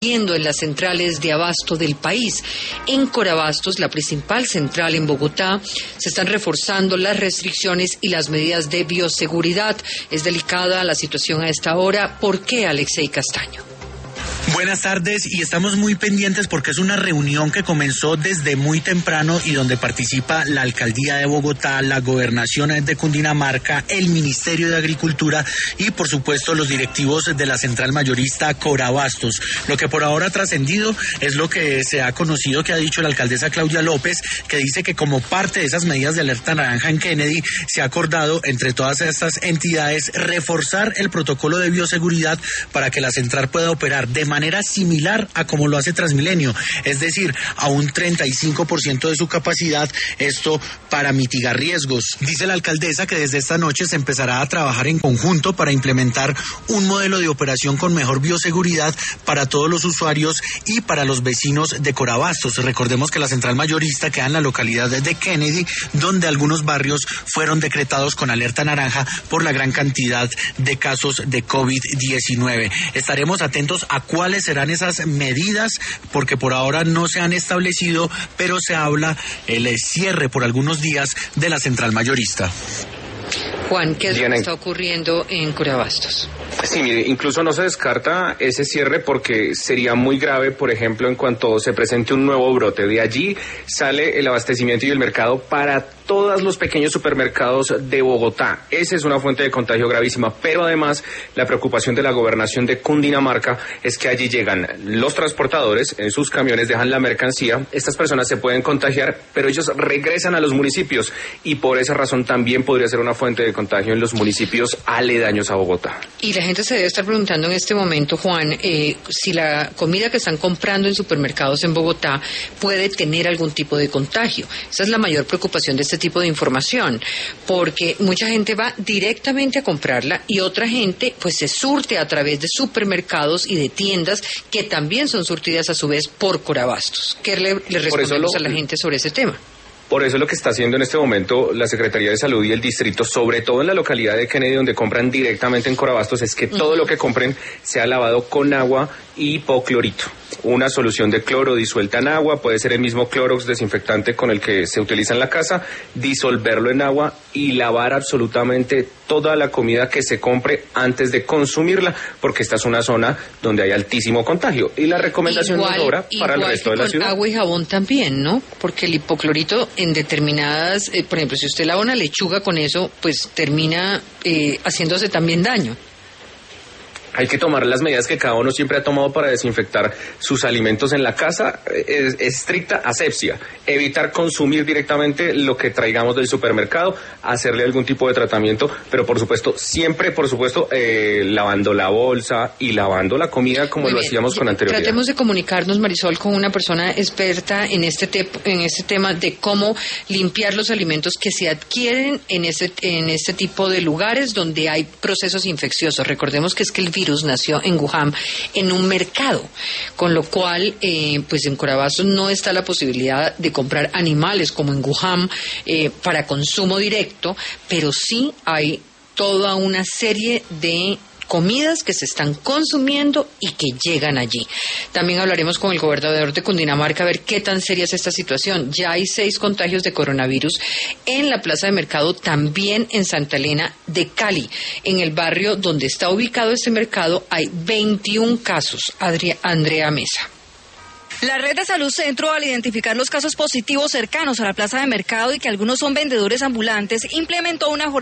en las centrales de abasto del país. En Corabastos, la principal central en Bogotá, se están reforzando las restricciones y las medidas de bioseguridad. Es delicada la situación a esta hora. ¿Por qué, Alexei Castaño? Buenas tardes, y estamos muy pendientes porque es una reunión que comenzó desde muy temprano y donde participa la Alcaldía de Bogotá, la Gobernación de Cundinamarca, el Ministerio de Agricultura y por supuesto los directivos de la central mayorista Corabastos. Lo que por ahora ha trascendido es lo que se ha conocido, que ha dicho la alcaldesa Claudia López, que dice que como parte de esas medidas de alerta naranja en Kennedy, se ha acordado entre todas estas entidades reforzar el protocolo de bioseguridad para que la central pueda operar de manera similar a como lo hace Transmilenio, es decir, a un 35% de su capacidad, esto para mitigar riesgos. Dice la alcaldesa que desde esta noche se empezará a trabajar en conjunto para implementar un modelo de operación con mejor bioseguridad para todos los usuarios y para los vecinos de Corabastos. Recordemos que la central mayorista queda en la localidad de Kennedy, donde algunos barrios fueron decretados con alerta naranja por la gran cantidad de casos de COVID-19. Estaremos atentos a cuáles serán esas medidas, porque por ahora no se han establecido, pero se habla el cierre por algunos días de la central mayorista. Juan, ¿qué es lo que está ocurriendo en Corabastos? Sí, mire, incluso no se descarta ese cierre porque sería muy grave, por ejemplo, en cuanto se presente un nuevo brote. De allí sale el abastecimiento y el mercado para todos los pequeños supermercados de Bogotá. Esa es una fuente de contagio gravísima, pero además la preocupación de la gobernación de Cundinamarca es que allí llegan los transportadores, en sus camiones dejan la mercancía, estas personas se pueden contagiar, pero ellos regresan a los municipios y por esa razón también podría ser una fuente de contagio en los municipios aledaños a Bogotá. Y la gente se debe estar preguntando en este momento, Juan, si la comida que están comprando en supermercados en Bogotá puede tener algún tipo de contagio. Esa es la mayor preocupación de este tipo de información, porque mucha gente va directamente a comprarla y otra gente pues se surte a través de supermercados y de tiendas que también son surtidas a su vez por Corabastos. ¿Qué le respondemos a la gente sobre ese tema? Por eso lo que está haciendo en este momento la Secretaría de Salud y el distrito, sobre todo en la localidad de Kennedy, donde compran directamente en Corabastos, es que todo lo que compren sea lavado con agua y hipoclorito. Una solución de cloro disuelta en agua, puede ser el mismo Clorox desinfectante con el que se utiliza en la casa, disolverlo en agua y lavar absolutamente toda la comida que se compre antes de consumirla, porque esta es una zona donde hay altísimo contagio. Y la recomendación es ahora para el resto de la ciudad. Agua y jabón también, ¿no? Porque el hipoclorito en determinadas, por ejemplo, si usted lava una lechuga con eso, pues termina haciéndose también daño. Hay que tomar las medidas que cada uno siempre ha tomado para desinfectar sus alimentos en la casa. Estricta asepsia, evitar consumir directamente lo que traigamos del supermercado, hacerle algún tipo de tratamiento, pero por supuesto, siempre, lavando la bolsa y lavando la comida como lo hacíamos con anterioridad. Tratemos de comunicarnos, Marisol, con una persona experta en este tema de cómo limpiar los alimentos que se adquieren en este tipo de lugares donde hay procesos infecciosos. Recordemos que es que el virus nació en Wuhan, en un mercado, con lo cual, pues en Corabastos no está la posibilidad de comprar animales como en Wuhan para consumo directo, pero sí hay toda una serie de comidas que se están consumiendo y que llegan allí. También hablaremos con el gobernador de Cundinamarca a ver qué tan seria es esta situación. Ya hay 6 contagios de coronavirus en la plaza de mercado, también en Santa Elena de Cali. En el barrio donde está ubicado este mercado hay 21 casos. Andrea Mesa. La Red de Salud Centro, al identificar los casos positivos cercanos a la plaza de mercado y que algunos son vendedores ambulantes, implementó una jornada